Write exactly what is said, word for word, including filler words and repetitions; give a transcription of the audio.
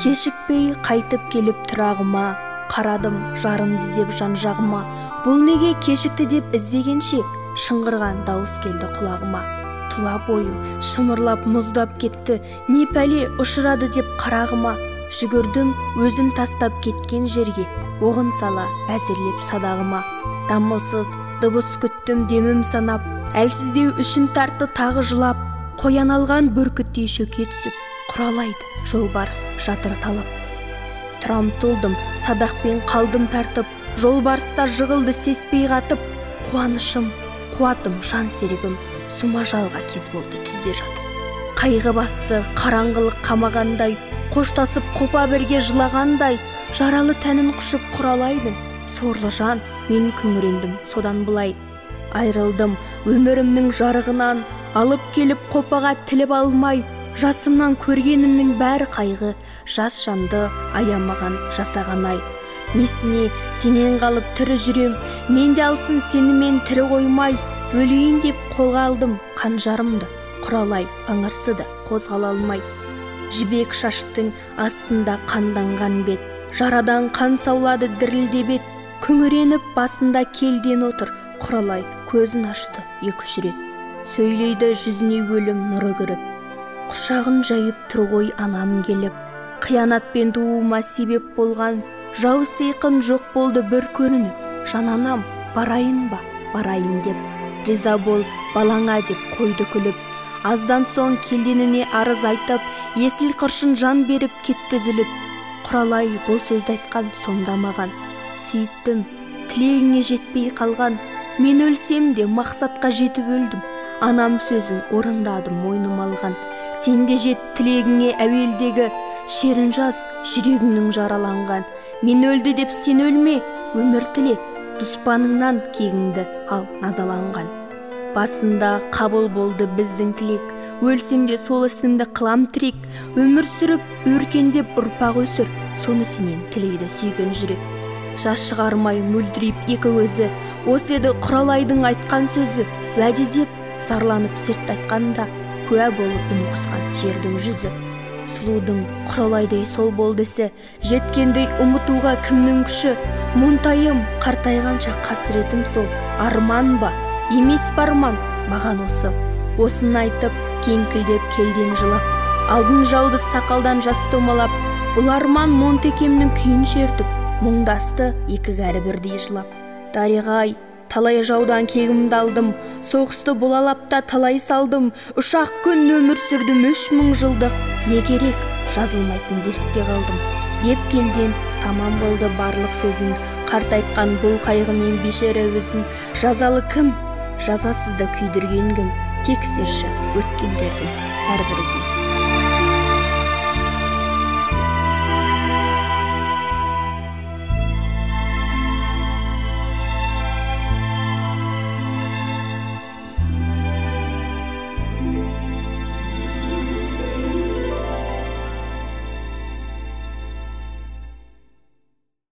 Кешікпей қайтып келіп тұрағыма, қарадым жарым іздеп жан-жағыма. Бұл неге кешікті деп іздегенше, шыңғырған дауыс келді құлағыма. Тұла бойым шымырлап мұздап кетті, не пәле ұшырады деп қарағыма. Жүгірдім өзім тастап кеткен жерге, оғын сала әзірлеп садағыма. Дамылсыз дыбыс күттім демім санап, әлсіздеу үшін тартты тағы жылап. Қоян алған бүркіттей шөке түсіп, құралайды жолбарыс жатыр талап. Тұрам тұлдым садақпен қалдым тартып, жолбарыста жығылды сеспей қатып. Қуанышым, қуатым, жан серігім сума жалға кез болды түзде жатып. Қайғы басты қараңғылық қамағандай, қоштасып қопа бірге жылағандай. Жаралы тәнін құшып құралайдың, сорлы жан мен күңірендім содан былай. Айрылдым өмірімнің жарығынан, алып келіп қопаға тіліп алмай. Жасымнан көргенімнің бәрі қайғы, жас жанды аямаған жасағанай. Несіне сенен қалып тірі жүрем, менде алсын сенімен тірі қоймай. Өлейін деп қолға алдым қанжарымды, құралай аңырсыды қозғала алмай. Жібек шаштың астында қанданған бет, жарадан қан саулады дірілдеп ет. Күңіреніп басында келден отыр, құралай көзін ашты екі-үш рет. Сөйлейді жүзіне өлім нұры кіріп, құшағын жайып тұр ғой анам келіп. Қиянатпен туыма себеп болған, жау сейқын жоқ болды бір көрініп. Жан анам барайын ба, барайын деп, риза бол балаңа деп қойды күліп. Аздан соң келденіне арыз айтып, есіл қыршын жан беріп кетті үзіліп. Құралай бұл сөзді айтқан сонда маған, сүйіктім, тілегіңе жетпей қалған. Мен өлсем де мақсатқа жетіп өлдім, анам сөзін орындадым мойным алған. Сен де жет тілегіңе әуелдегі, шерін жаз жүрегіңнің жараланған. Мен өлді деп сен өлме, өмір тіле, дұспаныңнан кегіңді ал назаланған. Басында қабыл болды біздің тілек, өлсем де сол ісімді қылам тірек. Өмір сүріп өркендеп ұрпақ өсір, соны сенен тілейді сүйген жүрек. Жас шығармай мөлдіреп екі көзі, осы еді құралайдың айтқан сөзі. Уәде деп зарланып серт айтқанда, куә болып үн қосқан жердің жүзі. Сұлудың құралайдай сол болды ісі, жеткендей ұмытуға кімнің күші. Мұнтайым қартайғанша қасіретім сол, арман ба емес барман маған осы. Осын айтып кеңкілдеп келден жылап, алдын жауды сақалдан жас томалап. Бұл арман Монтекемнің күйін шертіп, мұңдасты екі кәрі бірдей жылап. Дариға-ай, талай жаудан кегімді алдым, соғысты болалапта талай салдым. Ұшақ күн өмір сүрдім үш мың жылдық, не керек жазылмайтын дертте қалдым. Еп келден тамам болды барлық сөзін, қарт айтқан бұл қайғымен бешері өзін. Жазалы кім? Жазасызды күйдірген кім? Тексерші өткендердің әрбір ізін.